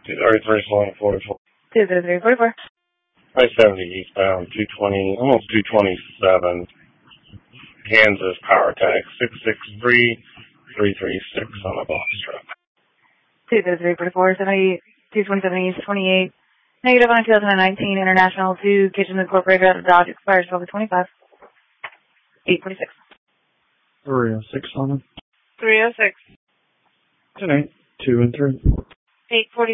233, Solana 44. 23344. I-70 eastbound, 220, almost 227, Kansas Power Tag, 663336 on a box truck. 23344, 227 East 28. Negative on 2019 International to Kitchen Incorporated out of Dodge, expires 12/25. 846. 306 on it. 306. Tonight, 2 and 3. 840.